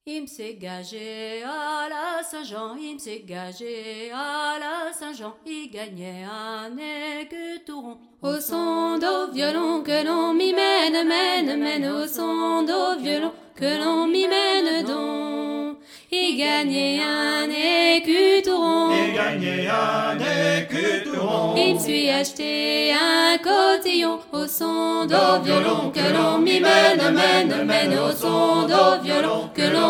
Il s'est gagé à la Saint-Jean, il s'est gagé à la Saint-Jean, il gagnait un écuteron. Au son d'au violon que l'on m'y mène, mène, au son d'au violon que l'on m'y mène donc. Il gagnait un écuteron. Il gagnait un écuteron. Il me suis acheté un cotillon au son d'au violon que l'on m'y mène, au son d'au violon que l'on